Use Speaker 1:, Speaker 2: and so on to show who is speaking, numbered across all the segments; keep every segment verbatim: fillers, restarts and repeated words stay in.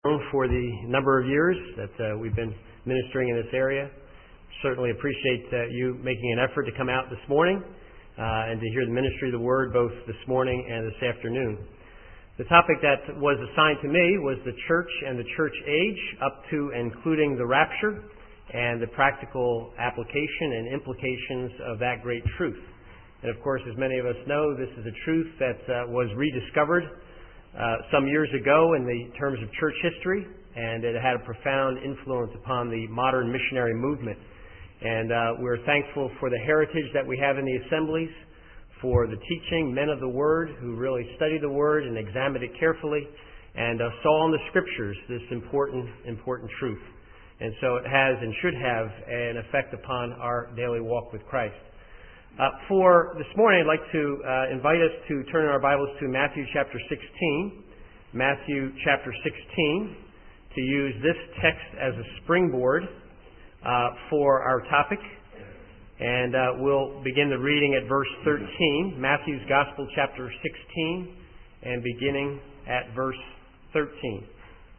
Speaker 1: for the number of years that uh, we've been ministering in this area. Certainly appreciate uh, you making an effort to come out this morning uh, and to hear the ministry of the Word both this morning and this afternoon. The topic that was assigned to me was the church and the church age, up to and including the rapture and the practical application and implications of that great truth. And of course, as many of us know, this is a truth that uh, was rediscovered uh, some years ago in the terms of church history, and it had a profound influence upon the modern missionary movement. And uh, we're thankful for the heritage that we have in the assemblies, for the teaching men of the Word who really studied the Word and examined it carefully and uh, saw in the Scriptures this important, important truth. And so it has and should have an effect upon our daily walk with Christ. Uh, for this morning, I'd like to uh, invite us to turn our Bibles to Matthew chapter sixteen. Matthew chapter sixteen, to use this text as a springboard uh, for our topic. And uh, we'll begin the reading at verse thirteen, Matthew's Gospel chapter sixteen, and beginning at verse thirteen.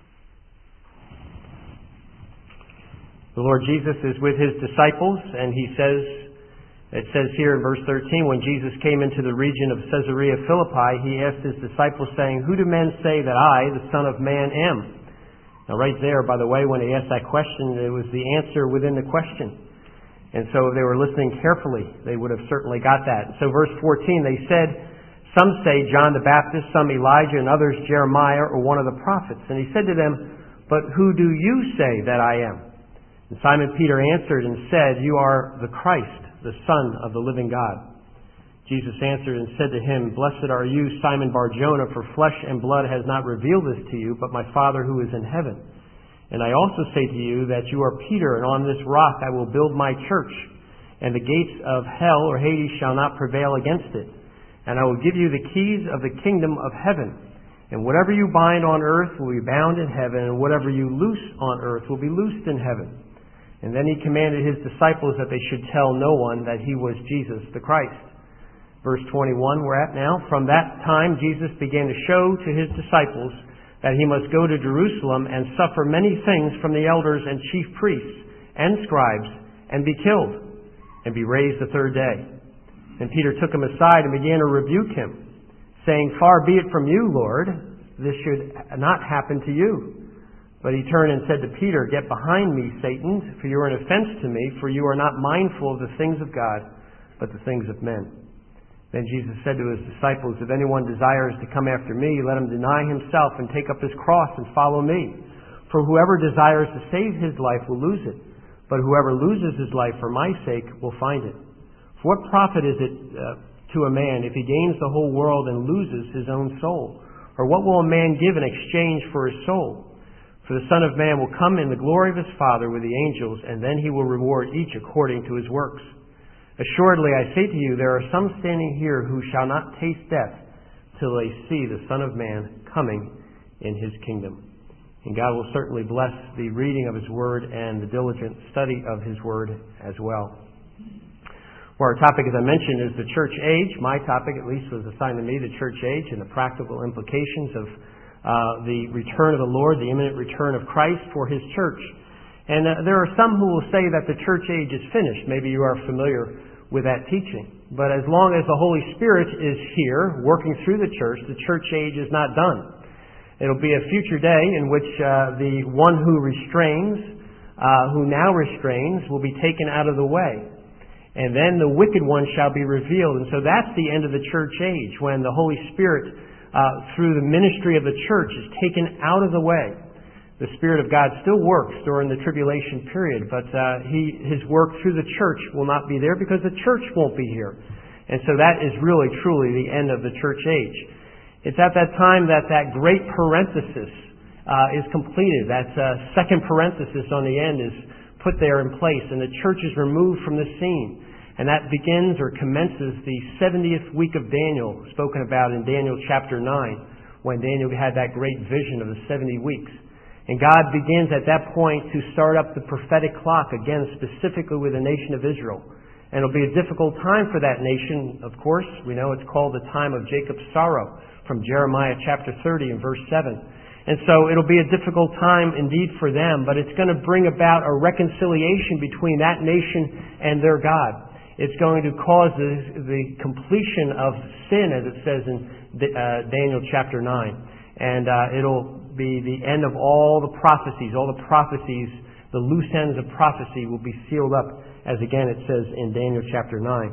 Speaker 1: The Lord Jesus is with His disciples, and He says, it says here in verse thirteen, when Jesus came into the region of Caesarea Philippi, He asked His disciples, saying, "Who do men say that I, the Son of Man, am?" Now right there, by the way, when He asked that question, it was the answer within the question. And so if they were listening carefully, they would have certainly got that. So verse fourteen, they said, some say John the Baptist, some Elijah, and others Jeremiah or one of the prophets. And He said to them, "But who do you say that I am?" And Simon Peter answered and said, "You are the Christ, the Son of the living God." Jesus answered and said to him, "Blessed are you, Simon Bar-Jonah, for flesh and blood has not revealed this to you, but my Father who is in heaven. And I also say to you that you are Peter, and on this rock I will build my church, and the gates of hell or Hades shall not prevail against it. And I will give you the keys of the kingdom of heaven. And whatever you bind on earth will be bound in heaven, and whatever you loose on earth will be loosed in heaven." And then He commanded His disciples that they should tell no one that He was Jesus the Christ. Verse twenty-one we're at now. From that time Jesus began to show to His disciples that He must go to Jerusalem and suffer many things from the elders and chief priests and scribes, and be killed, and be raised the third day. And Peter took Him aside and began to rebuke Him, saying, "Far be it from you, Lord, this should not happen to you." But He turned and said to Peter, "Get behind me, Satan, for you are an offense to me, for you are not mindful of the things of God, but the things of men." Then Jesus said to His disciples, "If anyone desires to come after me, let him deny himself and take up his cross and follow me. For whoever desires to save his life will lose it, but whoever loses his life for my sake will find it. For what profit is it uh, to a man if he gains the whole world and loses his own soul? Or what will a man give in exchange for his soul? For the Son of Man will come in the glory of His Father with the angels, and then He will reward each according to his works. Assuredly, I say to you, there are some standing here who shall not taste death till they see the Son of Man coming in His kingdom." And God will certainly bless the reading of His Word and the diligent study of His Word as well. Well, our topic, as I mentioned, is the church age. My topic, at least, was assigned to me, the church age and the practical implications of Uh, the return of the Lord, the imminent return of Christ for His church. And uh, there are some who will say that the church age is finished. Maybe you are familiar with that teaching. But as long as the Holy Spirit is here, working through the church, the church age is not done. It'll be a future day in which uh, the one who restrains, uh, who now restrains, will be taken out of the way. And then the wicked one shall be revealed. And so that's the end of the church age, when the Holy Spirit Uh, through the ministry of the church is taken out of the way. The Spirit of God still works during the tribulation period, but uh, he, His work through the church will not be there because the church won't be here. And so that is really, truly the end of the church age. It's at that time that that great parenthesis uh, is completed. That uh, second parenthesis on the end is put there in place, and the church is removed from the scene. And that begins or commences the seventieth week of Daniel, spoken about in Daniel chapter nine, when Daniel had that great vision of the seventy weeks. And God begins at that point to start up the prophetic clock, again, specifically with the nation of Israel. And it'll be a difficult time for that nation, of course. We know it's called the time of Jacob's sorrow, from Jeremiah chapter thirty and verse seven. And so it'll be a difficult time indeed for them, but it's going to bring about a reconciliation between that nation and their God. It's going to cause the, the completion of sin, as it says in uh, Daniel chapter nine. And uh, it'll be the end of all the prophecies. All the prophecies, the loose ends of prophecy will be sealed up, as again it says in Daniel chapter nine.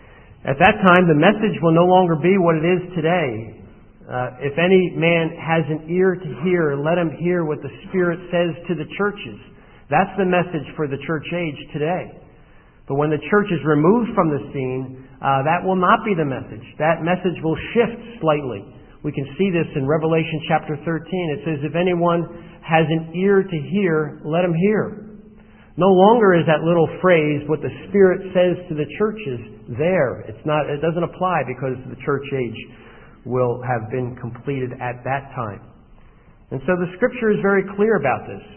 Speaker 1: At that time, the message will no longer be what it is today. Uh, if any man has an ear to hear, let him hear what the Spirit says to the churches. That's the message for the church age today. But when the church is removed from the scene, uh, that will not be the message. That message will shift slightly. We can see this in Revelation chapter thirteen. It says, if anyone has an ear to hear, let him hear. No longer is that little phrase, what the Spirit says to the churches, there. It's not, it doesn't apply because the church age will have been completed at that time. And so the Scripture is very clear about this.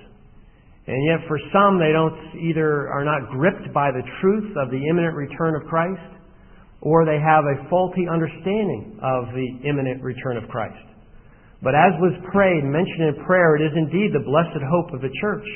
Speaker 1: And yet for some, they don't either are not gripped by the truth of the imminent return of Christ, or they have a faulty understanding of the imminent return of Christ. But as was prayed, mentioned in prayer, it is indeed the blessed hope of the church.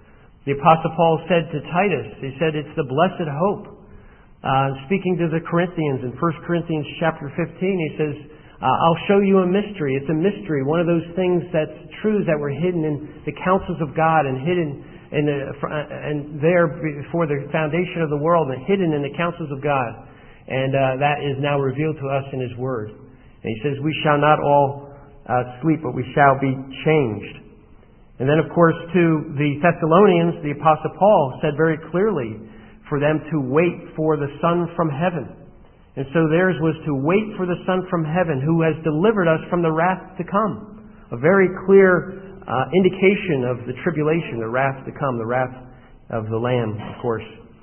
Speaker 1: The Apostle Paul said to Titus, he said it's the blessed hope. Uh, speaking to the Corinthians in First Corinthians chapter fifteen, he says, Uh, I'll show you a mystery. It's a mystery. One of those things that's truths that were hidden in the counsels of God and hidden in the, and there before the foundation of the world and hidden in the counsels of God. And uh, that is now revealed to us in His Word. And he says, we shall not all uh, sleep, but we shall be changed. And then, of course, to the Thessalonians, the Apostle Paul said very clearly for them to wait for the Son from heaven. And so theirs was to wait for the Son from heaven who has delivered us from the wrath to come. A very clear uh, indication of the tribulation, the wrath to come, the wrath of the Lamb, of course.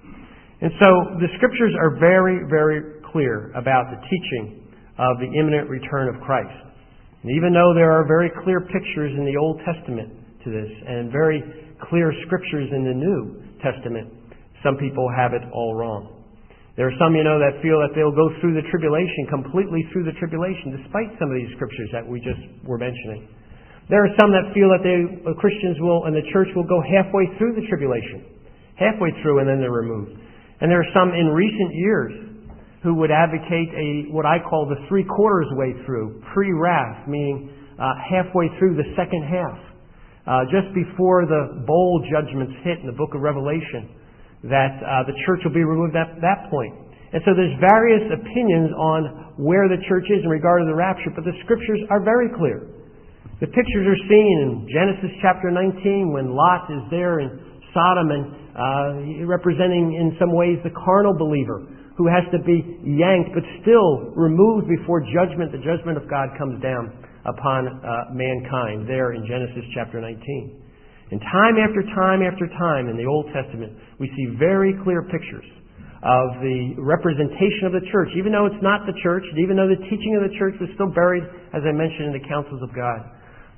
Speaker 1: And so the Scriptures are very, very clear about the teaching of the imminent return of Christ. And even though there are very clear pictures in the Old Testament to this and very clear Scriptures in the New Testament, some people have it all wrong. There are some, you know, that feel that they'll go through the tribulation, completely through the tribulation, despite some of these scriptures that we just were mentioning. There are some that feel that they, Christians will, and the church will go halfway through the tribulation. Halfway through and then they're removed. And there are some in recent years who would advocate a, what I call the three quarters way through, pre-wrath, meaning uh, halfway through the second half. Uh, just before the bowl judgments hit in the book of Revelation, that uh, the church will be removed at that point. And so there's various opinions on where the church is in regard to the rapture, but the Scriptures are very clear. The pictures are seen in Genesis chapter nineteen when Lot is there in Sodom and uh, representing in some ways the carnal believer who has to be yanked but still removed before judgment. The judgment of God comes down upon uh, mankind there in Genesis chapter nineteen. And time after time after time in the Old Testament, we see very clear pictures of the representation of the church. Even though it's not the church, and even though the teaching of the church was still buried, as I mentioned, in the counsels of God,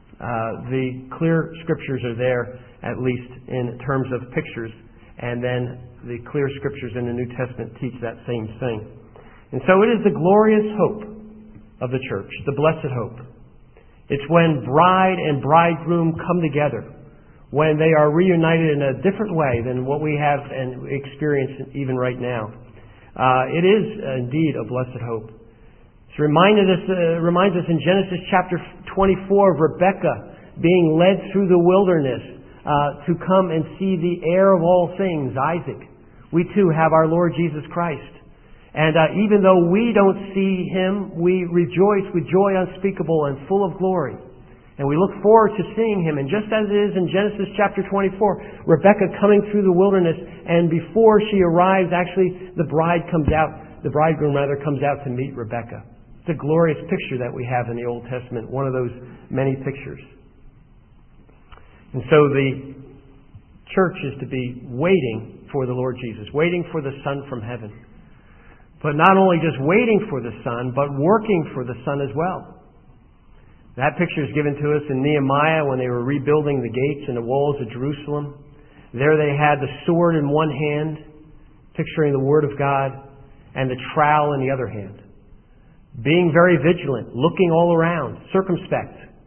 Speaker 1: uh, the clear Scriptures are there, at least in terms of pictures. And then the clear Scriptures in the New Testament teach that same thing. And so it is the glorious hope of the church, the blessed hope. It's when bride and bridegroom come together, when they are reunited in a different way than what we have and experience even right now. Uh, it is indeed a blessed hope. It's reminded us, uh, reminds us in Genesis chapter twenty-four of Rebekah being led through the wilderness uh, to come and see the heir of all things, Isaac. We too have our Lord Jesus Christ. And uh, even though we don't see Him, we rejoice with joy unspeakable and full of glory. And we look forward to seeing Him. And just as it is in Genesis chapter twenty-four, Rebekah coming through the wilderness, and before she arrives, actually the bride comes out, the bridegroom rather comes out to meet Rebekah. It's a glorious picture that we have in the Old Testament, one of those many pictures. And so the church is to be waiting for the Lord Jesus, waiting for the Son from heaven. But not only just waiting for the Son, but working for the Son as well. That picture is given to us in Nehemiah when they were rebuilding the gates and the walls of Jerusalem. There they had the sword in one hand, picturing the Word of God, and the trowel in the other hand. Being very vigilant, looking all around, circumspect,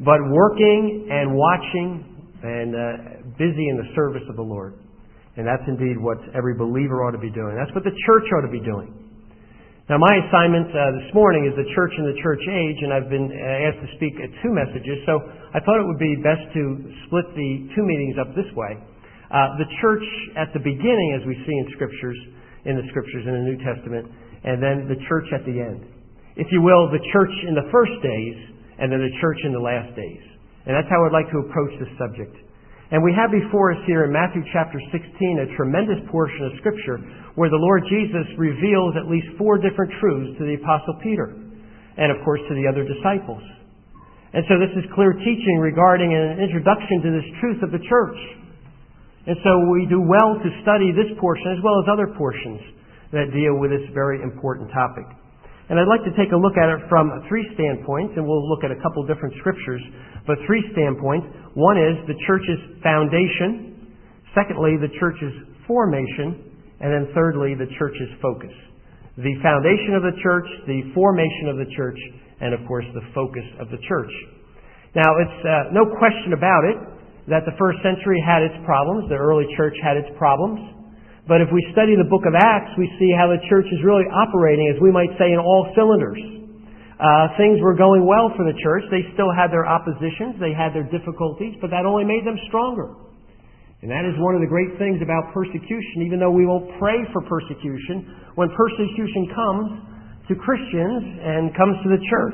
Speaker 1: but working and watching and uh, busy in the service of the Lord. And that's indeed what every believer ought to be doing. That's what the church ought to be doing. Now, my assignment uh, this morning is the church in the church age, and I've been uh, asked to speak at two messages, so I thought it would be best to split the two meetings up this way. Uh, the church at the beginning, as we see in scriptures, in the scriptures in the New Testament, and then the church at the end. If you will, the church in the first days, and then the church in the last days. And that's how I'd like to approach this subject. And we have before us here in Matthew chapter sixteen a tremendous portion of Scripture where the Lord Jesus reveals at least four different truths to the Apostle Peter and, of course, to the other disciples. And so this is clear teaching regarding an introduction to this truth of the church. And so we do well to study this portion as well as other portions that deal with this very important topic. And I'd like to take a look at it from three standpoints, and we'll look at a couple different scriptures, but three standpoints. One is the church's foundation. Secondly, the church's formation. And then thirdly, the church's focus. The foundation of the church, the formation of the church, and of course the focus of the church. Now, it's uh, no question about it that the first century had its problems. The early church had its problems. But if we study the book of Acts, we see how the church is really operating, as we might say, in all cylinders. Uh, things were going well for the church. They still had their oppositions. They had their difficulties, but that only made them stronger. And that is one of the great things about persecution, even though we will pray for persecution. When persecution comes to Christians and comes to the church,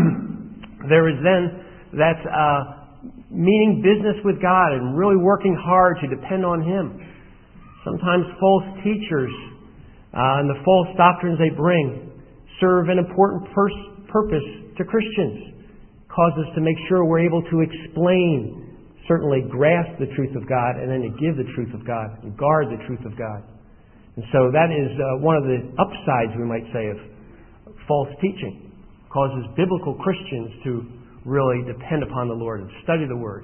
Speaker 1: there is then that uh, meaning business with God and really working hard to depend on Him. Sometimes false teachers uh, and the false doctrines they bring serve an important pers- purpose to Christians. Cause us to make sure we're able to explain, certainly grasp the truth of God, and then to give the truth of God and guard the truth of God. And so that is uh, one of the upsides, we might say, of false teaching. Causes biblical Christians to really depend upon the Lord and study the Word.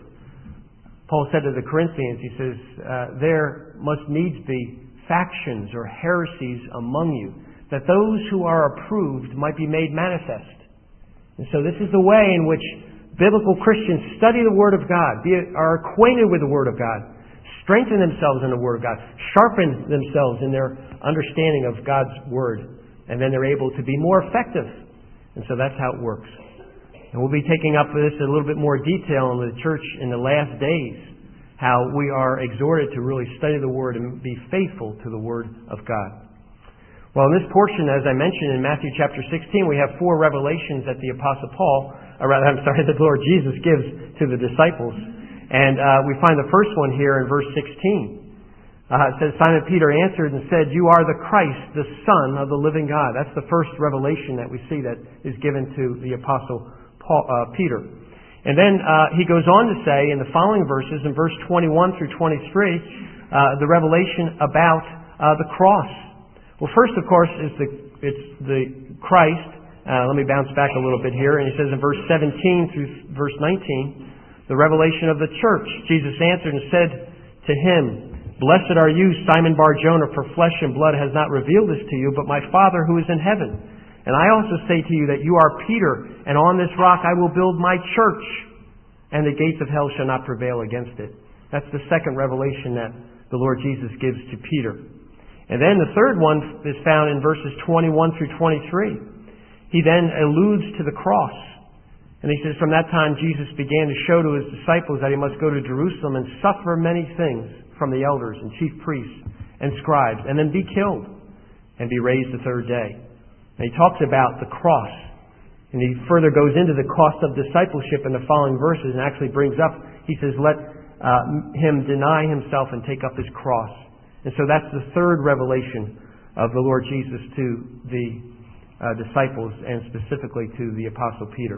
Speaker 1: Paul said to the Corinthians, he says, uh, there must needs be factions or heresies among you, that those who are approved might be made manifest. And so this is the way in which biblical Christians study the Word of God, be, are acquainted with the Word of God, strengthen themselves in the Word of God, sharpen themselves in their understanding of God's Word, and then they're able to be more effective. And so that's how it works. And we'll be taking up this in a little bit more detail in the church in the last days, how we are exhorted to really study the Word and be faithful to the Word of God. Well, in this portion, as I mentioned in Matthew chapter sixteen, we have four revelations that the Apostle Paul, or rather, I'm sorry, that the Lord Jesus gives to the disciples. And uh, we find the first one here in verse sixteen. Uh, it says, Simon Peter answered and said, "You are the Christ, the Son of the living God." That's the first revelation that we see that is given to the Apostle Paul, uh, Peter. And then uh, he goes on to say in the following verses, in verse twenty-one through twenty-three, uh, the revelation about uh, the cross. Well, first, of course, is the it's the Christ. Uh, let me bounce back a little bit here. And he says in verse seventeen through verse nineteen, the revelation of the church. Jesus answered and said to him, "Blessed are you, Simon Bar-Jonah, for flesh and blood has not revealed this to you, but my Father who is in heaven. And I also say to you that you are Peter, and on this rock I will build my church, and the gates of hell shall not prevail against it." That's the second revelation that the Lord Jesus gives to Peter. And then the third one is found in verses twenty-one through twenty-three. He then alludes to the cross. And he says, "From that time Jesus began to show to his disciples that he must go to Jerusalem and suffer many things from the elders and chief priests and scribes, and then be killed and be raised the third day." And he talks about the cross. And he further goes into the cost of discipleship in the following verses and actually brings up, he says, let uh, him deny himself and take up his cross. And so that's the third revelation of the Lord Jesus to the uh, disciples and specifically to the Apostle Peter.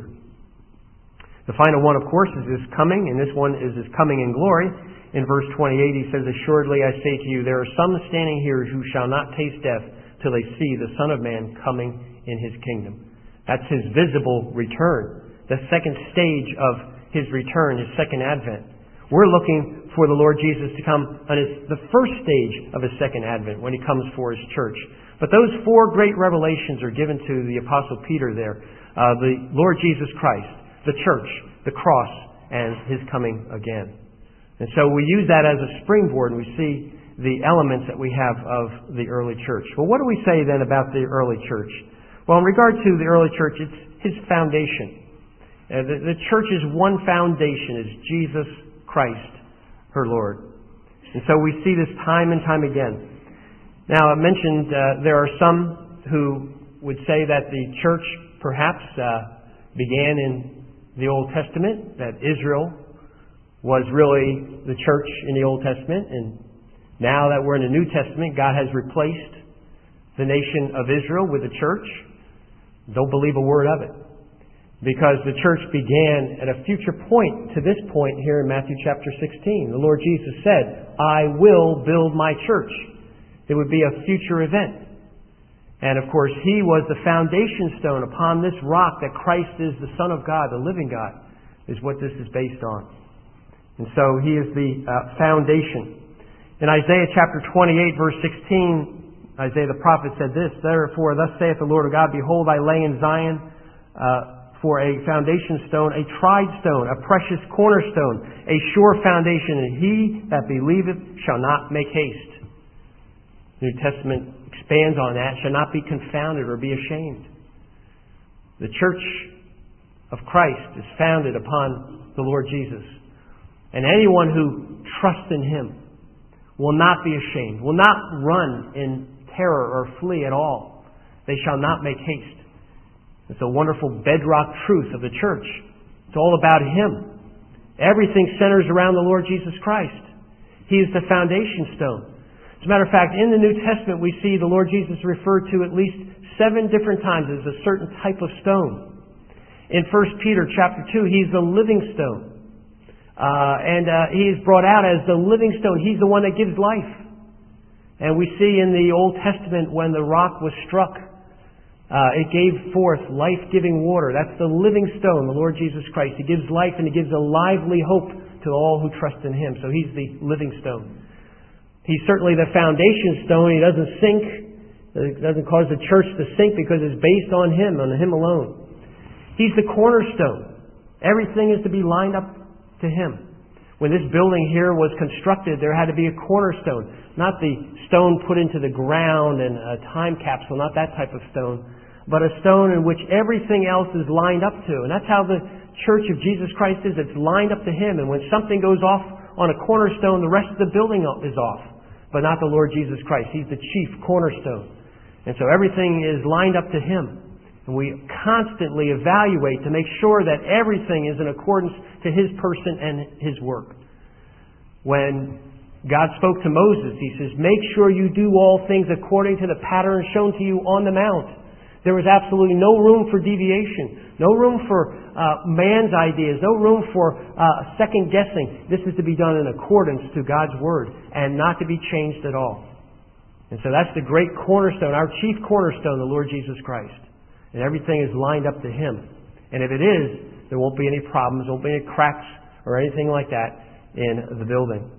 Speaker 1: The final one, of course, is his coming, and this one is his coming in glory. In verse twenty-eight, he says, "Assuredly I say to you, there are some standing here who shall not taste death till they see the Son of Man coming in his kingdom." That's his visible return. The second stage of his return, his second advent. We're looking for the Lord Jesus to come on his, the first stage of his second advent when he comes for his church. But those four great revelations are given to the Apostle Peter there. Uh, the Lord Jesus Christ, the church, the cross, and His coming again. And so we use that as a springboard, and we see the elements that we have of the early church. Well, what do we say then about the early church? Well, in regard to the early church, it's His foundation. Uh, the, the church's one foundation is Jesus Christ, her Lord. And so we see this time and time again. Now, I mentioned uh, there are some who would say that the church perhaps uh, began in the Old Testament, that Israel was really the church in the Old Testament, and now that we're in the New Testament, God has replaced the nation of Israel with the church. Don't believe a word of it. Because the church began at a future point to this point here in Matthew chapter sixteen. The Lord Jesus said, I will build my church. It would be a future event. And of course, He was the foundation stone. Upon this rock that Christ is the Son of God, the living God, is what this is based on. And so He is the uh, foundation. In Isaiah chapter twenty-eight, verse sixteen, Isaiah the prophet said this, Therefore, thus saith the Lord of God, Behold, I lay in Zion uh, for a foundation stone, a tried stone, a precious cornerstone, a sure foundation, and he that believeth shall not make haste. The New Testament expands on that, shall not be confounded or be ashamed. The church of Christ is founded upon the Lord Jesus. And anyone who trusts in Him will not be ashamed, will not run in terror or flee at all. They shall not make haste. It's a wonderful bedrock truth of the church. It's all about Him. Everything centers around the Lord Jesus Christ. He is the foundation stone. As a matter of fact, in the New Testament we see the Lord Jesus referred to at least seven different times as a certain type of stone. In First Peter chapter two, He's the living stone. Uh, and uh, He is brought out as the living stone. He's the one that gives life. And we see in the Old Testament when the rock was struck, Uh, it gave forth life-giving water. That's the living stone, the Lord Jesus Christ. He gives life and He gives a lively hope to all who trust in Him. So He's the living stone. He's certainly the foundation stone. He doesn't sink. It doesn't cause the church to sink because it's based on Him, on Him alone. He's the cornerstone. Everything is to be lined up to Him. When this building here was constructed, there had to be a cornerstone. Not the stone put into the ground and a time capsule, not that type of stone, but a stone in which everything else is lined up to. And that's how the church of Jesus Christ is. It's lined up to Him. And when something goes off on a cornerstone, the rest of the building is off. But not the Lord Jesus Christ. He's the chief cornerstone. And so everything is lined up to Him. And we constantly evaluate to make sure that everything is in accordance to His person and His work. When God spoke to Moses, He says, make sure you do all things according to the pattern shown to you on the mount. There was absolutely no room for deviation, no room for uh, man's ideas, no room for uh, second guessing. This is to be done in accordance to God's Word and not to be changed at all. And so that's the great cornerstone, our chief cornerstone, the Lord Jesus Christ. And everything is lined up to Him. And if it is, there won't be any problems, there won't be any cracks or anything like that in the building.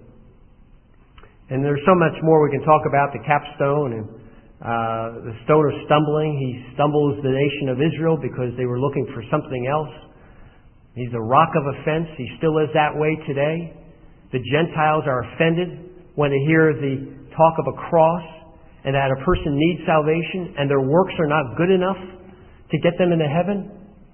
Speaker 1: And there's so much more we can talk about, the capstone and uh, the stone of stumbling. He stumbles the nation of Israel because they were looking for something else. He's the rock of offense. He still is that way today. The Gentiles are offended when they hear the talk of a cross and that a person needs salvation and their works are not good enough to get them into heaven.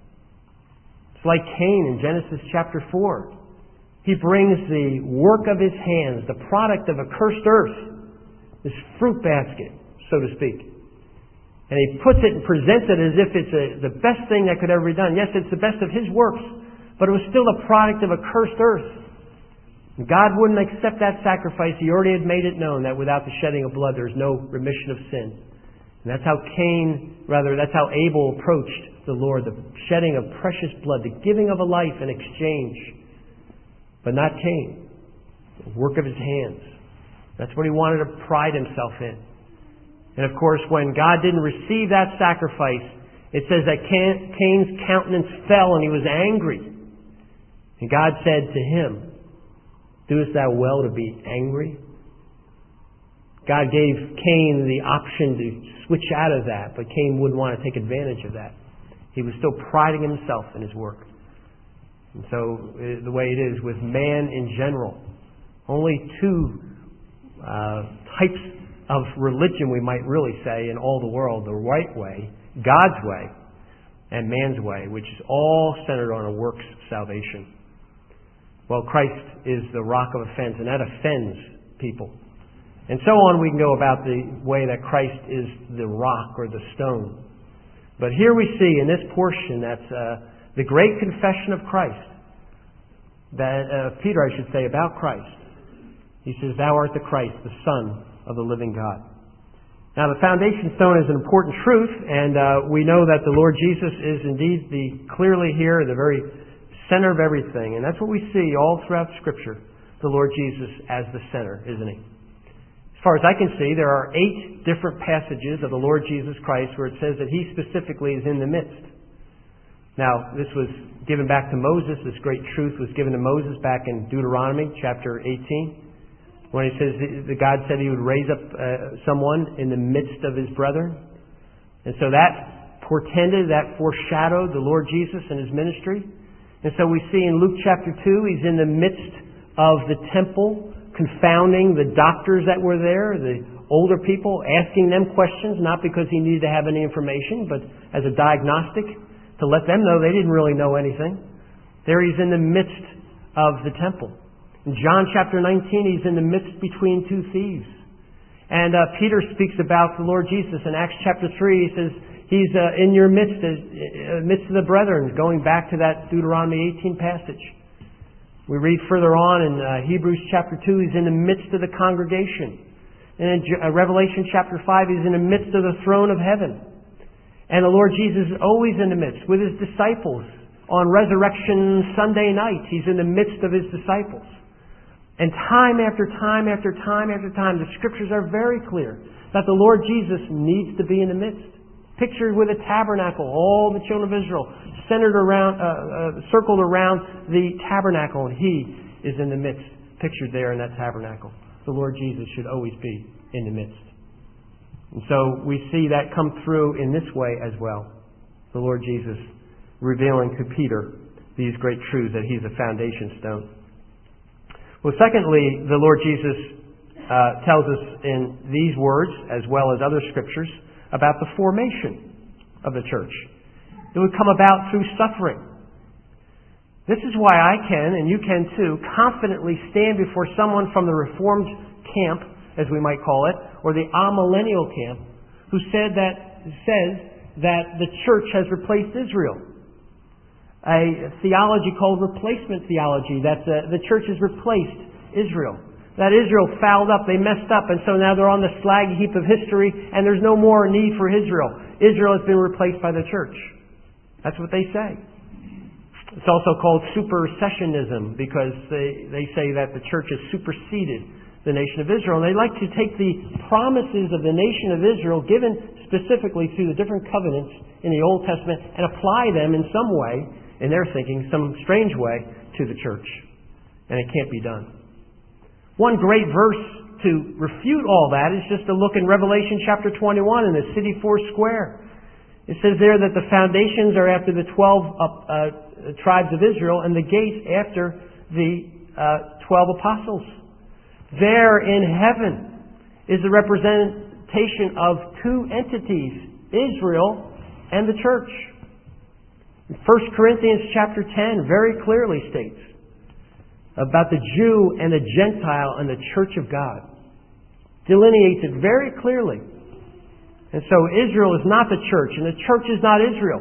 Speaker 1: It's like Cain in Genesis chapter four. He brings the work of his hands, the product of a cursed earth, this fruit basket, so to speak. And he puts it and presents it as if it's a, the best thing that could ever be done. Yes, it's the best of his works, but it was still the product of a cursed earth. And God wouldn't accept that sacrifice. He already had made it known that without the shedding of blood, there's no remission of sin. And that's how Cain, rather, that's how Abel approached the Lord, the shedding of precious blood, the giving of a life in exchange. But not Cain. The work of his hands. That's what he wanted to pride himself in. And of course, when God didn't receive that sacrifice, it says that Cain's countenance fell and he was angry. And God said to him, doest thou well to be angry? God gave Cain the option to switch out of that, but Cain wouldn't want to take advantage of that. He was still priding himself in his work. And so uh, the way it is with man in general, only two uh, types of religion, we might really say, in all the world: the right way, God's way, and man's way, which is all centered on a works salvation. Well, Christ is the rock of offense, and that offends people. And so on we can go about the way that Christ is the rock or the stone. But here we see in this portion that's uh, the great confession of Christ, that uh, Peter, I should say, about Christ. He says, "Thou art the Christ, the Son of the living God." Now, the foundation stone is an important truth, and uh, we know that the Lord Jesus is indeed the clearly here, the very center of everything. And that's what we see all throughout Scripture, the Lord Jesus as the center, isn't He? As far as I can see, there are eight different passages of the Lord Jesus Christ where it says that He specifically is in the midst. Now, this was given back to Moses. This great truth was given to Moses back in Deuteronomy chapter eighteen, when He says that God said He would raise up uh, someone in the midst of His brethren. And so that portended, that foreshadowed the Lord Jesus and His ministry. And so we see in Luke chapter two, He's in the midst of the temple, confounding the doctors that were there, the older people, asking them questions, not because He needed to have any information, but as a diagnostic, to let them know they didn't really know anything. There He's in the midst of the temple. In John chapter nineteen, He's in the midst between two thieves. And uh, Peter speaks about the Lord Jesus. In Acts chapter three, he says, He's uh, in your midst, uh, midst of the brethren, going back to that Deuteronomy eighteen passage. We read further on in uh, Hebrews chapter two, He's in the midst of the congregation. And in uh, Revelation chapter five, He's in the midst of the throne of heaven. And the Lord Jesus is always in the midst with His disciples. On Resurrection Sunday night, He's in the midst of His disciples. And time after time after time after time, the Scriptures are very clear that the Lord Jesus needs to be in the midst. Pictured with a tabernacle, all the children of Israel centered around, uh, uh, circled around the tabernacle, and He is in the midst, pictured there in that tabernacle. The Lord Jesus should always be in the midst. And so we see that come through in this way as well. The Lord Jesus revealing to Peter these great truths, that He's a foundation stone. Well, secondly, the Lord Jesus uh, tells us in these words, as well as other Scriptures, about the formation of the church. It would come about through suffering. This is why I can, and you can too, confidently stand before someone from the Reformed camp, as we might call it, or the amillennial camp, who said that says that the church has replaced Israel. A theology called replacement theology, that the, the church has replaced Israel. That Israel fouled up, they messed up, and so now they're on the slag heap of history, and there's no more need for Israel. Israel has been replaced by the church. That's what they say. It's also called supersessionism, because they, they say that the church has superseded the nation of Israel. And they like to take the promises of the nation of Israel, given specifically through the different covenants in the Old Testament, and apply them in some way, in their thinking, some strange way, to the church. And it can't be done. One great verse to refute all that is just to look in Revelation chapter twenty-one in the city four square. It says there that the foundations are after the twelve uh, uh, tribes of Israel, and the gates after the uh, twelve apostles. There in heaven is the representation of two entities, Israel and the church. First Corinthians chapter ten very clearly states about the Jew and the Gentile and the church of God. Delineates it very clearly. And so Israel is not the church, and the church is not Israel.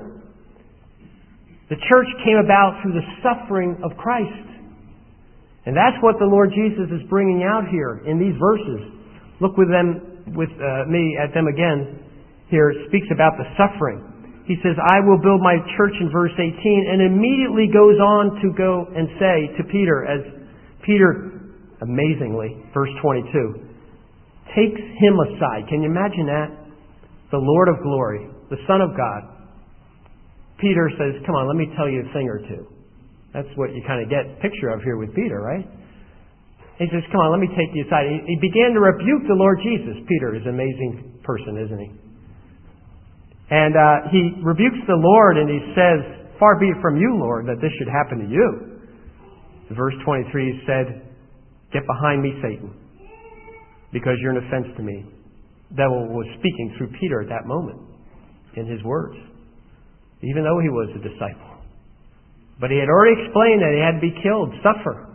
Speaker 1: The church came about through the suffering of Christ. And that's what the Lord Jesus is bringing out here in these verses. Look with them, with uh, me at them again. Here it speaks about the suffering. He says, I will build my church in verse eighteen, and immediately goes on to go and say to Peter, as Peter, amazingly, verse twenty-two, takes him aside. Can you imagine that? The Lord of glory, the Son of God. Peter says, come on, let me tell you a thing or two. That's what you kind of get a picture of here with Peter, right? He says, come on, let me take you aside. He began to rebuke the Lord Jesus. Peter is an amazing person, isn't he? And uh, he rebukes the Lord, and he says, far be it from you, Lord, that this should happen to you. In verse twenty-three, he said, get behind me, Satan, because you're an offense to me. The devil was speaking through Peter at that moment in his words, even though he was a disciple. But he had already explained that he had to be killed, suffer.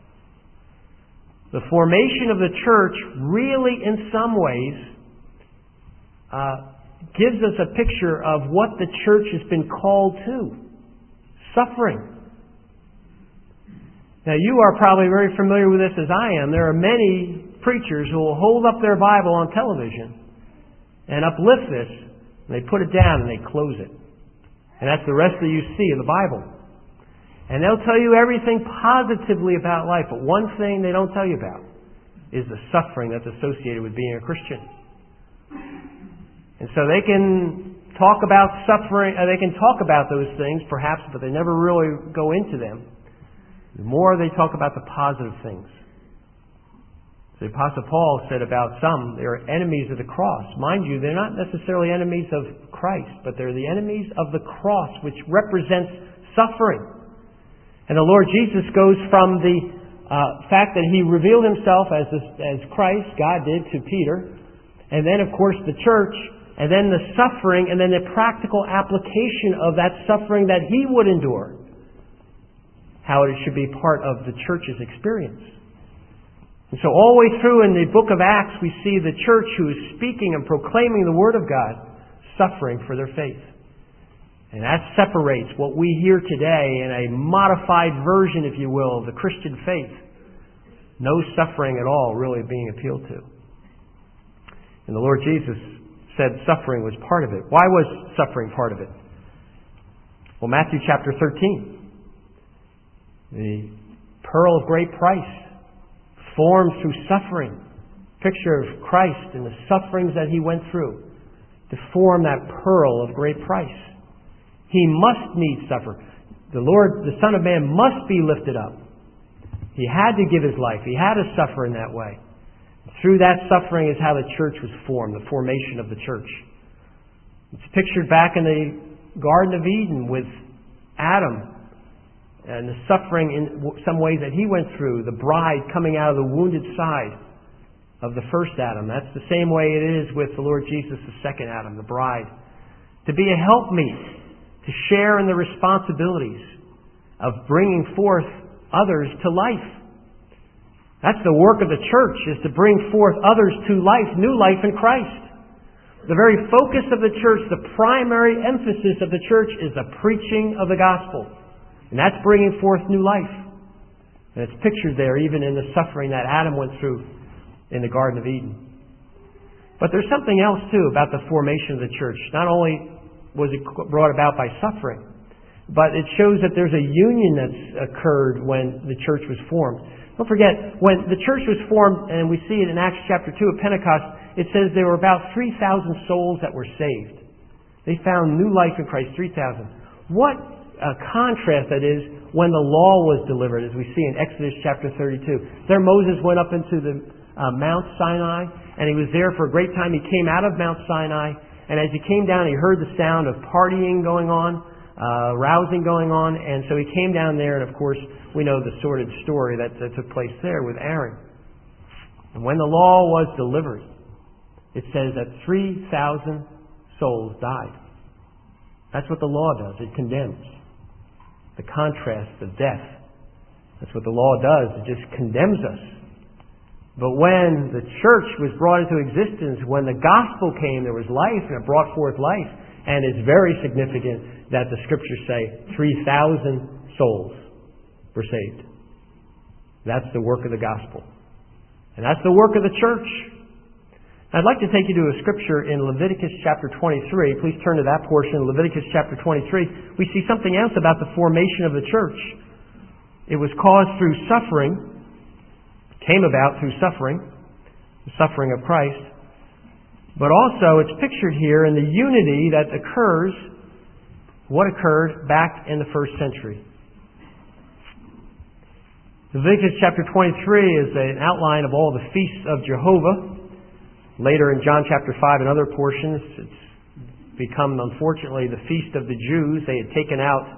Speaker 1: The formation of the church really, in some ways, uh, gives us a picture of what the church has been called to. Suffering. Now, you are probably very familiar with this as I am. There are many preachers who will hold up their Bible on television and uplift this, and they put it down and they close it. And that's the rest that you see of the Bible. And they'll tell you everything positively about life, but one thing they don't tell you about is the suffering that's associated with being a Christian. And so they can talk about suffering, uh, they can talk about those things perhaps, but they never really go into them. The more they talk about the positive things. The Apostle Paul said about some, they are enemies of the cross. Mind you, they're not necessarily enemies of Christ, but they're the enemies of the cross, which represents suffering. And the Lord Jesus goes from the uh, fact that He revealed Himself as, this, as Christ, God did to Peter, and then, of course, the church, and then the suffering, and then the practical application of that suffering that He would endure. How it should be part of the church's experience. And so all the way through in the book of Acts, we see the church who is speaking and proclaiming the Word of God, suffering for their faith. And that separates what we hear today in a modified version, if you will, of the Christian faith. No suffering at all really being appealed to. And the Lord Jesus said suffering was part of it. Why was suffering part of it? Well, Matthew chapter thirteen. The pearl of great price, formed through suffering. Picture of Christ and the sufferings that He went through to form that pearl of great price. He must needs suffer. The Lord, the Son of Man, must be lifted up. He had to give His life. He had to suffer in that way. Through that suffering is how the church was formed, the formation of the church. It's pictured back in the Garden of Eden with Adam and the suffering in some ways that he went through, the bride coming out of the wounded side of the first Adam. That's the same way it is with the Lord Jesus, the second Adam, the bride. To be a helpmeet, to share in the responsibilities of bringing forth others to life. That's the work of the church, is to bring forth others to life, new life in Christ. The very focus of the church, the primary emphasis of the church is the preaching of the gospel. And that's bringing forth new life. And it's pictured there even in the suffering that Adam went through in the Garden of Eden. But there's something else too about the formation of the church. Not only was it brought about by suffering, but it shows that there's a union that's occurred when the church was formed. Don't forget, when the church was formed, and we see it in Acts chapter two at Pentecost, it says there were about three thousand souls that were saved. They found new life in Christ, three thousand. What a contrast that is when the law was delivered, as we see in Exodus chapter thirty-two. There Moses went up into the uh, Mount Sinai, and he was there for a great time. He came out of Mount Sinai, and as he came down, he heard the sound of partying going on, uh, rousing going on, and so he came down there, and of course, we know the sordid story that, that took place there with Aaron. And when the law was delivered, it says that three thousand souls died. That's what the law does. It condemns. The contrast of death. That's what the law does. It just condemns us. But when the church was brought into existence, when the gospel came, there was life, and it brought forth life. And it's very significant that the scriptures say three thousand souls were saved. That's the work of the gospel. And that's the work of the church. I'd like to take you to a scripture in Leviticus chapter twenty-three. Please turn to that portion, Leviticus chapter twenty-three. We see something else about the formation of the church. It was caused through suffering, came about through suffering, the suffering of Christ. But also it's pictured here in the unity that occurs, what occurred back in the first century. Leviticus chapter twenty-three is an outline of all the feasts of Jehovah. Later in John chapter five and other portions, it's become, unfortunately, the feast of the Jews. They had taken out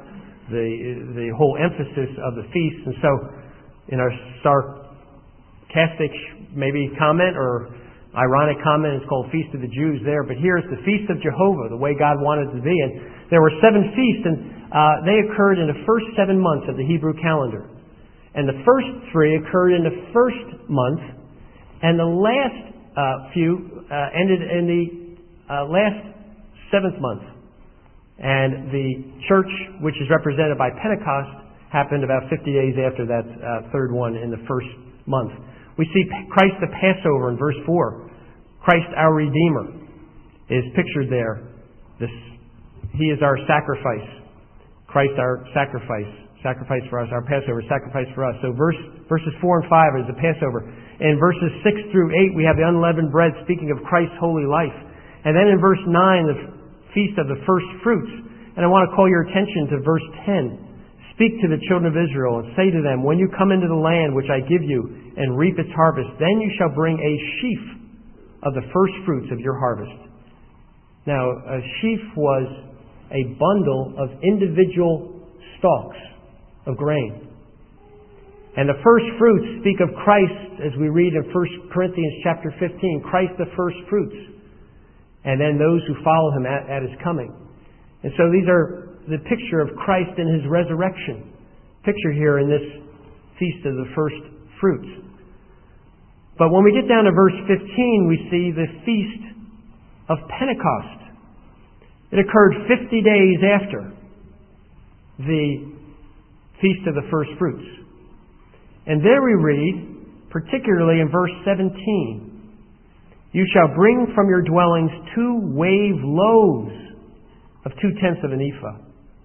Speaker 1: the the whole emphasis of the feast. And so, in our sarcastic maybe comment or ironic comment, it's called Feast of the Jews there. But here it's the Feast of Jehovah, the way God wanted it to be. And there were seven feasts, and uh, they occurred in the first seven months of the Hebrew calendar. And the first three occurred in the first month, and the last uh, few uh, ended in the uh, last seventh month. And the church, which is represented by Pentecost, happened about fifty days after that uh, third one in the first month. We see Christ the Passover in verse four. Christ our Redeemer is pictured there. This, he is our sacrifice. Christ our sacrifice. Sacrifice for us. Our Passover, sacrifice for us. So verse, verses four and five is the Passover. In verses six through eight, we have the unleavened bread, speaking of Christ's holy life. And then in verse nine, the Feast of the First Fruits. And I want to call your attention to verse ten. Speak to the children of Israel and say to them, when you come into the land which I give you and reap its harvest, then you shall bring a sheaf of the first fruits of your harvest. Now, a sheaf was a bundle of individual stalks of grain. And the first fruits speak of Christ, as we read in First Corinthians chapter fifteen, Christ the first fruits. And then those who follow Him at, at His coming. And so these are the picture of Christ in His resurrection. Picture here in this Feast of the First Fruits. But when we get down to verse fifteen, we see the Feast of Pentecost. It occurred fifty days after the Feast of the First Fruits. And there we read, particularly in verse seventeen, you shall bring from your dwellings two wave loaves of two-tenths of an ephah.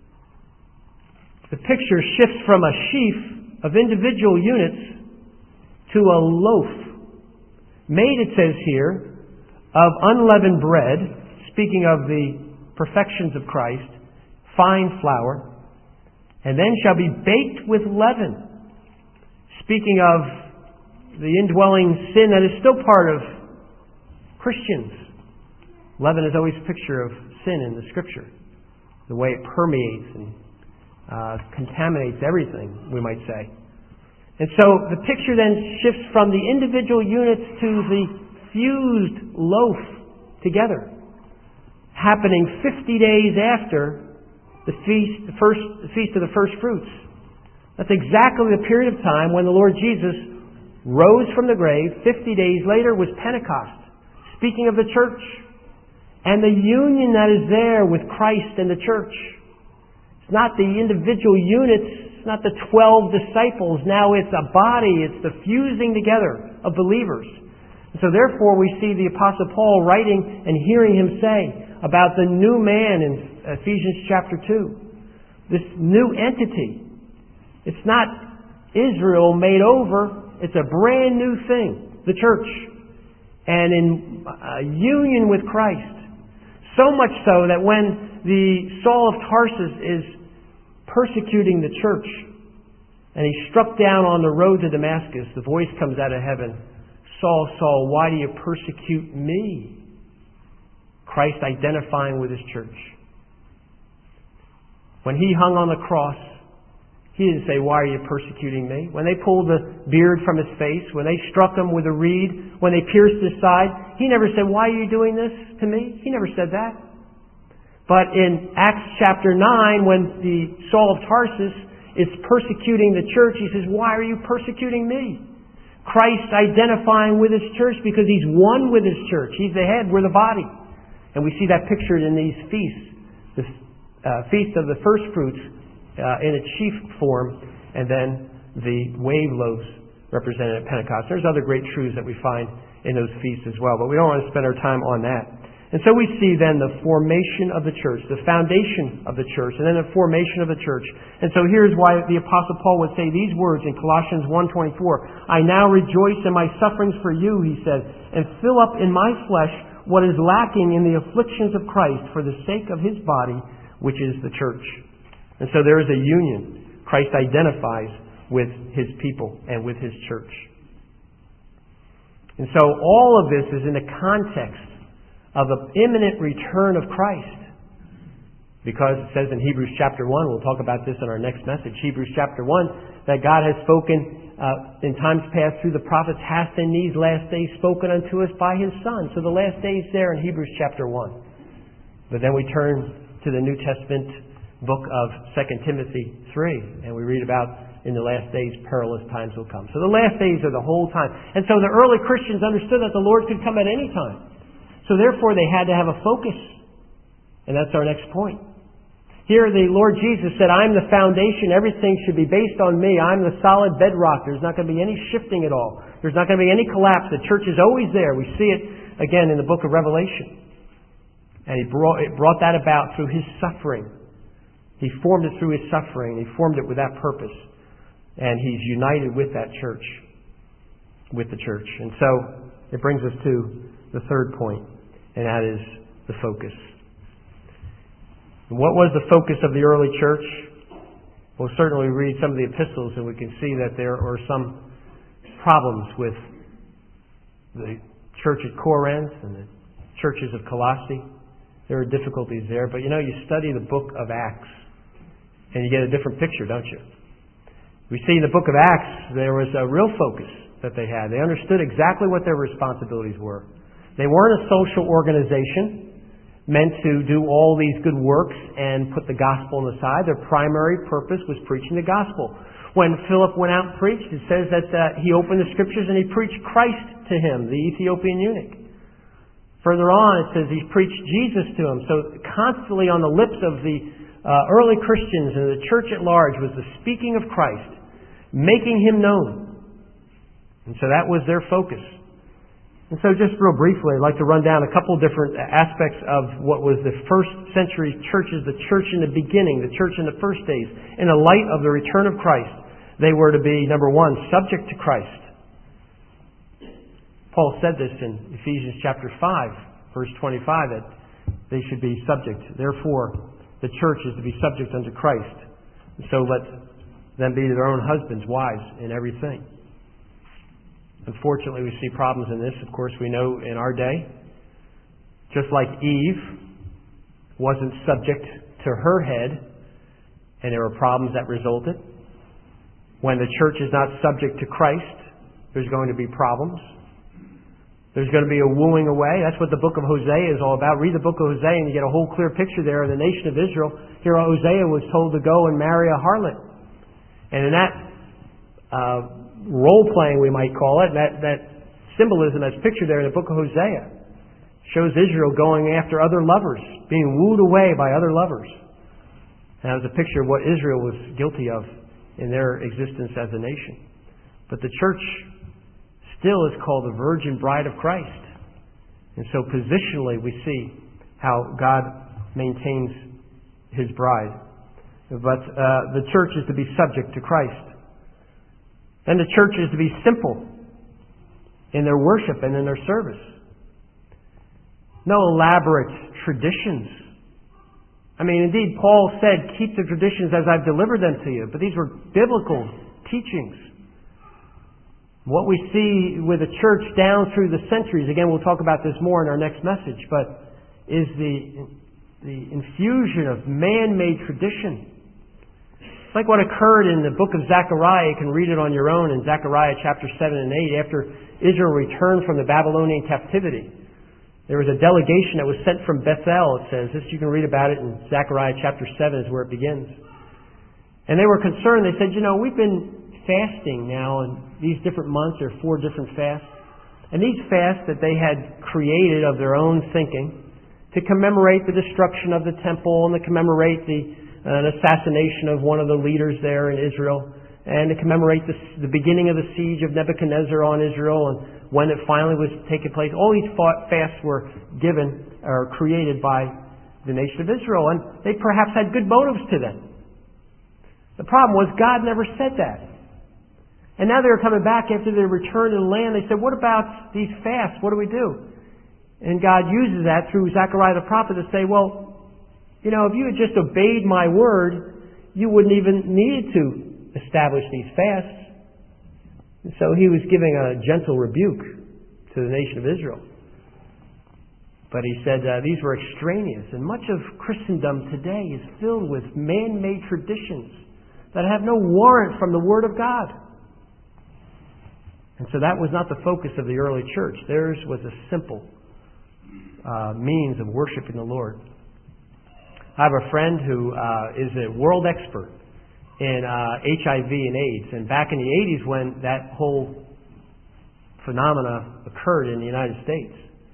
Speaker 1: The picture shifts from a sheaf of individual units to a loaf, made, it says here, of unleavened bread, speaking of the perfections of Christ, fine flour, and then shall be baked with leaven, speaking of the indwelling sin that is still part of Christians. Leaven is always a picture of sin in the Scripture, the way it permeates and uh, contaminates everything, we might say. And so the picture then shifts from the individual units to the fused loaf together, happening fifty days after the feast, the first the feast of the first fruits. That's exactly the period of time when the Lord Jesus rose from the grave. Fifty days later was Pentecost. Speaking of the church and the union that is there with Christ and the church. It's not the individual units, it's not the twelve disciples. Now it's a body, it's the fusing together of believers. And so therefore we see the Apostle Paul writing and hearing him say about the new man in Ephesians chapter two. This new entity. It's not Israel made over, it's a brand new thing, the church. And in uh, union with Christ. So much so that when the Saul of Tarsus is persecuting the church and he's struck down on the road to Damascus, the voice comes out of heaven, Saul, Saul, why do you persecute me? Christ identifying with His church. When He hung on the cross, He didn't say, why are you persecuting me? When they pulled the beard from His face, when they struck Him with a reed, when they pierced His side, He never said, why are you doing this to me? He never said that. But in Acts chapter nine, when the Saul of Tarsus is persecuting the church, he says, why are you persecuting me? Christ identifying with His church because He's one with His church. He's the head, we're the body. And we see that pictured in these feasts. The uh, Feast of the First Fruits, Uh, in its sheaf form, and then the wave loaves represented at Pentecost. There's other great truths that we find in those feasts as well, but we don't want to spend our time on that. And so we see then the formation of the church, the foundation of the church, and then the formation of the church. And so here's why the Apostle Paul would say these words in Colossians one twenty-four. I now rejoice in my sufferings for you, he said, and fill up in my flesh what is lacking in the afflictions of Christ for the sake of His body, which is the church. And so there is a union. Christ identifies with His people and with His church. And so all of this is in the context of the imminent return of Christ. Because it says in Hebrews chapter one, we'll talk about this in our next message, Hebrews chapter one, that God has spoken uh, in times past through the prophets, hath in these last days spoken unto us by His Son. So the last days there in Hebrews chapter one. But then we turn to the New Testament book of Second Timothy three, and we read about in the last days perilous times will come. So the last days are the whole time. And so the early Christians understood that the Lord could come at any time. So therefore they had to have a focus. And that's our next point. Here the Lord Jesus said, I'm the foundation. Everything should be based on me. I'm the solid bedrock. There's not going to be any shifting at all. There's not going to be any collapse. The church is always there. We see it again in the book of Revelation. And He brought, it brought that about through His suffering. He formed it through His suffering. He formed it with that purpose. And He's united with that church. With the church. And so it brings us to the third point. And that is the focus. What was the focus of the early church? We'll certainly read some of the epistles and we can see that there are some problems with the church at Corinth and the churches of Colossae. There are difficulties there. But you know, you study the book of Acts and you get a different picture, don't you? We see in the book of Acts there was a real focus that they had. They understood exactly what their responsibilities were. They weren't a social organization meant to do all these good works and put the gospel on the side. Their primary purpose was preaching the gospel. When Philip went out and preached, it says that uh, he opened the scriptures and he preached Christ to him, the Ethiopian eunuch. Further on, it says he preached Jesus to him. So constantly on the lips of the uh, early Christians and the church at large was the speaking of Christ, making Him known. And so that was their focus. And so just real briefly, I'd like to run down a couple different aspects of what was the first century churches, the church in the beginning, the church in the first days. In the light of the return of Christ, they were to be, number one, subject to Christ. Paul said this in Ephesians chapter five, verse twenty-five, that they should be subject. Therefore, the church is to be subject unto Christ. And so let them be their own husbands, wives, in everything. Unfortunately, we see problems in this. Of course, we know in our day, just like Eve wasn't subject to her head, and there were problems that resulted. When the church is not subject to Christ, there's going to be problems. There's going to be a wooing away. That's what the book of Hosea is all about. Read the book of Hosea and you get a whole clear picture there of the nation of Israel. Here Hosea was told to go and marry a harlot. And in that uh, role-playing, we might call it, that, that symbolism that's pictured there in the book of Hosea shows Israel going after other lovers, being wooed away by other lovers. And that was a picture of what Israel was guilty of in their existence as a nation. But the church still is called the virgin bride of Christ. And so positionally we see how God maintains His bride. But uh, the church is to be subject to Christ. And the church is to be simple in their worship and in their service. No elaborate traditions. I mean, indeed, Paul said, keep the traditions as I've delivered them to you. But these were biblical teachings. What we see with the church down through the centuries, again, we'll talk about this more in our next message, but is the, the infusion of man-made tradition. It's like what occurred in the book of Zechariah. You can read it on your own in Zechariah chapter seven and eight. After Israel returned from the Babylonian captivity, there was a delegation that was sent from Bethel, it says. This, you can read about it in Zechariah chapter seven is where it begins. And they were concerned. They said, you know, we've been fasting now in these different months. There are four different fasts. And these fasts that they had created of their own thinking to commemorate the destruction of the temple and to commemorate the an assassination of one of the leaders there in Israel, and to commemorate the, the beginning of the siege of Nebuchadnezzar on Israel and when it finally was taking place. All these fasts were given or created by the nation of Israel, and they perhaps had good motives to them. The problem was God never said that. And now they were coming back after they returned to the land. They said, what about these fasts? What do we do? And God uses that through Zechariah the prophet to say, well, you know, if you had just obeyed my word, you wouldn't even need to establish these fasts. And so he was giving a gentle rebuke to the nation of Israel. But he said uh, these were extraneous, and much of Christendom today is filled with man-made traditions that have no warrant from the Word of God. And so that was not the focus of the early church. Theirs was a simple uh, means of worshiping the Lord. I have a friend who uh, is a world expert in uh, H I V and AIDS. And back in the eighties when that whole phenomena occurred in the United States,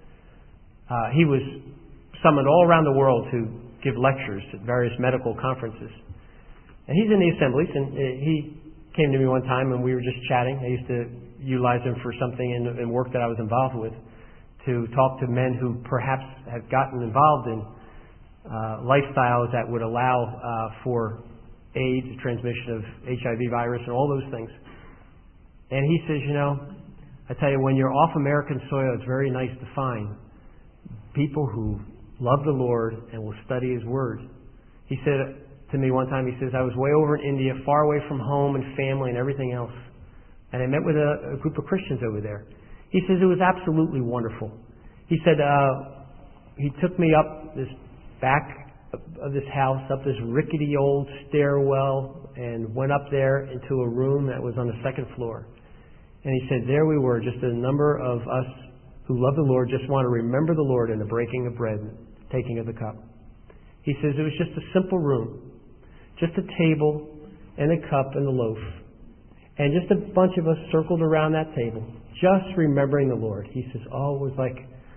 Speaker 1: Uh, he was summoned all around the world to give lectures at various medical conferences. And he's in the assemblies, and uh, he came to me one time and we were just chatting. I used to utilize him for something in, in work that I was involved with, to talk to men who perhaps had gotten involved in uh, lifestyles that would allow uh, for AIDS, the transmission of H I V virus, and all those things. And he says, you know, I tell you, when you're off American soil, it's very nice to find people who love the Lord and will study His Word. He said to me one time, he says, I was way over in India, far away from home and family and everything else. And I met with a, a group of Christians over there. He says it was absolutely wonderful. He said, uh, he took me up this back of this house, up this rickety old stairwell, and went up there into a room that was on the second floor. And he said, there we were, just a number of us who love the Lord, just want to remember the Lord in the breaking of bread, taking of the cup. He says it was just a simple room, just a table and a cup and a loaf, and just a bunch of us circled around that table, just remembering the Lord. He says, oh, it was like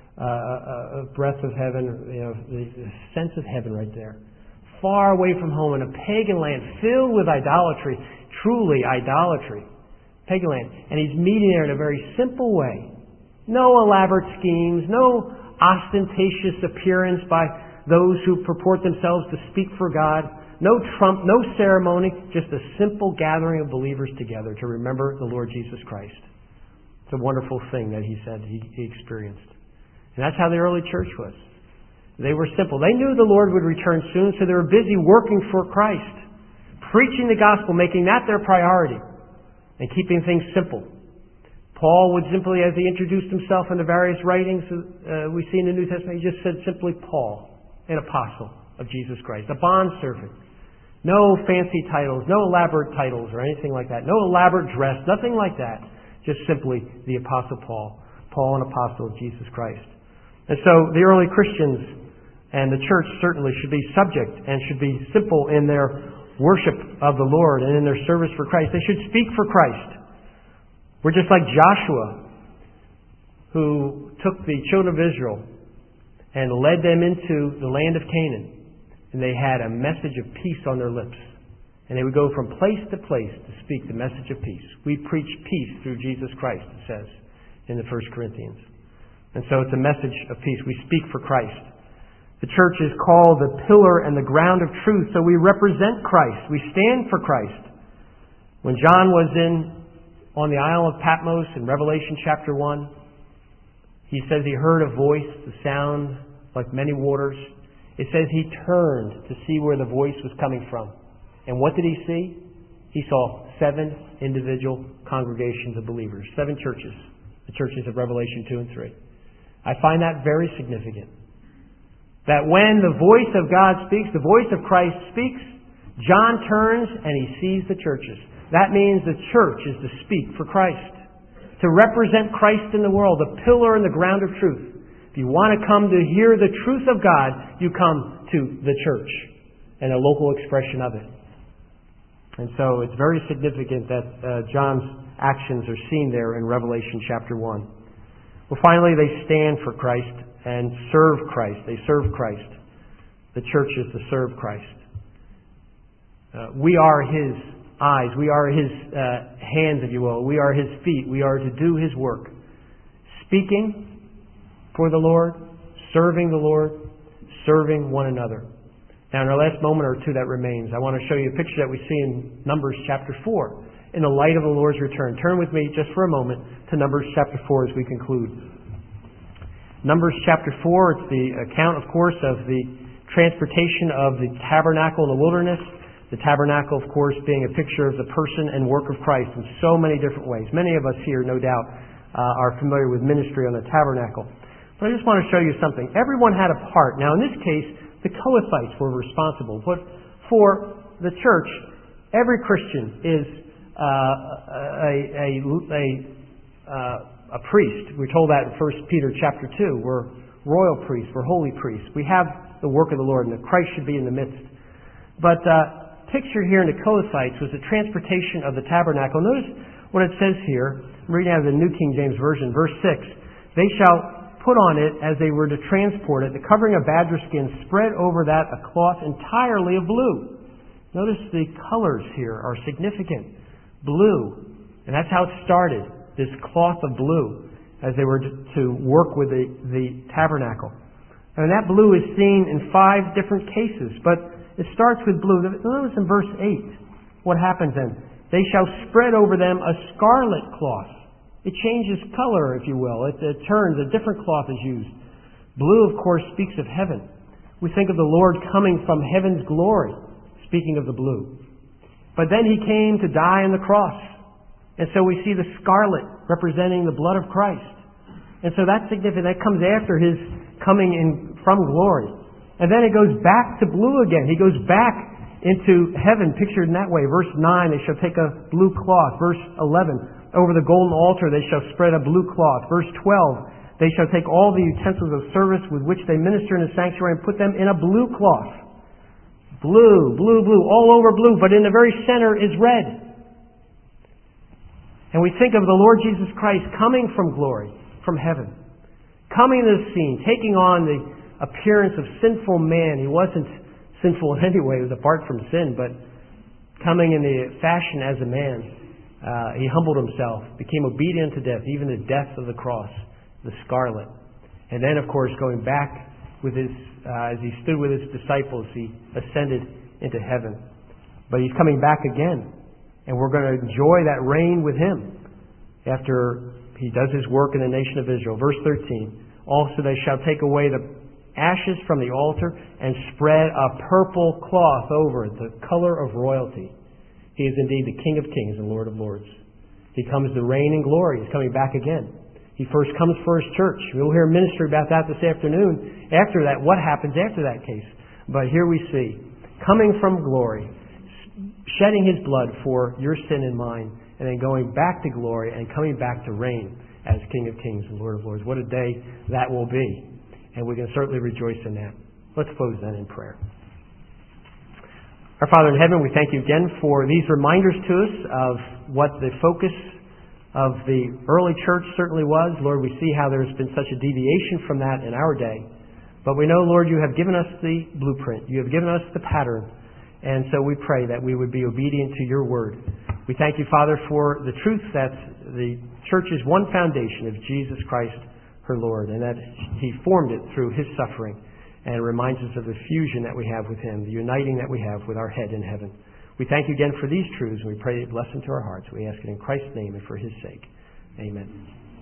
Speaker 1: uh, a breath of heaven, you know, the, the sense of heaven right there. Far away from home in a pagan land filled with idolatry, truly idolatry, pagan land. And he's meeting there in a very simple way. No elaborate schemes, no ostentatious appearance by those who purport themselves to speak for God, no trump, no ceremony, just a simple gathering of believers together to remember the Lord Jesus Christ. It's a wonderful thing that he said he, he experienced. And that's how the early church was. They were simple. They knew the Lord would return soon, so they were busy working for Christ, preaching the gospel, making that their priority, and keeping things simple. Paul would simply, as he introduced himself in the various writings uh, we see in the New Testament, he just said simply Paul, an apostle of Jesus Christ, a bondservant. No fancy titles, no elaborate titles or anything like that. No elaborate dress, nothing like that. Just simply the Apostle Paul, Paul, an apostle of Jesus Christ. And so the early Christians and the church certainly should be subject and should be simple in their worship of the Lord and in their service for Christ. They should speak for Christ. We're just like Joshua, who took the children of Israel and led them into the land of Canaan. And they had a message of peace on their lips. And they would go from place to place to speak the message of peace. We preach peace through Jesus Christ, it says in the First Corinthians. And so it's a message of peace. We speak for Christ. The church is called the pillar and the ground of truth, so we represent Christ. We stand for Christ. When John was in on the Isle of Patmos in Revelation chapter one, he says he heard a voice, the sound like many waters. It says he turned to see where the voice was coming from. And what did he see? He saw seven individual congregations of believers, seven churches, the churches of Revelation two and three. I find that very significant. That when the voice of God speaks, the voice of Christ speaks, John turns and he sees the churches. That means the church is to speak for Christ, to represent Christ in the world, the pillar and the ground of truth. If you want to come to hear the truth of God, you come to the church and a local expression of it. And so it's very significant that uh, John's actions are seen there in Revelation chapter one. Well, finally, they stand for Christ and serve Christ. They serve Christ. The church is to serve Christ. Uh, we are His eyes. We are His uh, hands, if you will. We are His feet. We are to do His work. Speaking for the Lord, serving the Lord, serving one another. Now, in our last moment or two that remains, I want to show you a picture that we see in Numbers chapter four, in the light of the Lord's return. Turn with me just for a moment to Numbers chapter four as we conclude. Numbers chapter four, it's the account, of course, of the transportation of the tabernacle in the wilderness. The tabernacle, of course, being a picture of the person and work of Christ in so many different ways. Many of us here, no doubt, uh, are familiar with ministry on the tabernacle. But I just want to show you something. Everyone had a part. Now, in this case, the Kohathites were responsible. But for the church, every Christian is uh, a, a, a, uh, a priest. We're told that in First Peter chapter two. We're royal priests. We're holy priests. We have the work of the Lord, and that Christ should be in the midst. But uh, picture here in the Kohathites was the transportation of the tabernacle. Notice what it says here. I'm reading out of the New King James Version, verse six. They shall put on it as they were to transport it, the covering of badger skin, spread over that a cloth entirely of blue. Notice the colors here are significant. Blue. And that's how it started, this cloth of blue, as they were to work with the, the tabernacle. And that blue is seen in five different cases, but it starts with blue. Notice in verse eight what happens then. They shall spread over them a scarlet cloth. It changes color, if you will. It, it turns, a different cloth is used. Blue, of course, speaks of heaven. We think of the Lord coming from heaven's glory, speaking of the blue. But then He came to die on the cross. And so we see the scarlet representing the blood of Christ. And so that's significant. That comes after His coming in from glory. And then it goes back to blue again. He goes back into heaven, pictured in that way. Verse nine, they shall take a blue cloth. Verse eleven, over the golden altar they shall spread a blue cloth. Verse twelve, they shall take all the utensils of service with which they minister in the sanctuary and put them in a blue cloth. Blue, blue, blue, all over blue, but in the very center is red. And we think of the Lord Jesus Christ coming from glory, from heaven, coming to the scene, taking on the appearance of sinful man. He wasn't sinful in any way, he was apart from sin, but coming in the fashion as a man, uh, he humbled himself, became obedient to death, even the death of the cross, the scarlet. And then, of course, going back with his, uh, as he stood with his disciples, he ascended into heaven. But he's coming back again, and we're going to enjoy that reign with him after he does his work in the nation of Israel. Verse thirteen, also they shall take away the ashes from the altar and spread a purple cloth over it, the color of royalty. He is indeed the King of kings and Lord of lords. He comes to reign in glory. He's coming back again. He first comes for His church. We'll hear ministry about that this afternoon. After that, what happens after that case? But here we see, coming from glory, shedding His blood for your sin and mine, and then going back to glory and coming back to reign as King of kings and Lord of lords. What a day that will be. And we can certainly rejoice in that. Let's close then in prayer. Our Father in heaven, we thank You again for these reminders to us of what the focus of the early church certainly was. Lord, we see how there's been such a deviation from that in our day. But we know, Lord, You have given us the blueprint. You have given us the pattern. And so we pray that we would be obedient to Your word. We thank You, Father, for the truth that the church's one foundation of Jesus Christ, her Lord, and that He formed it through His suffering, and reminds us of the fusion that we have with Him, the uniting that we have with our head in heaven. We thank You again for these truths, and we pray a blessing to our hearts. We ask it in Christ's name and for His sake. Amen.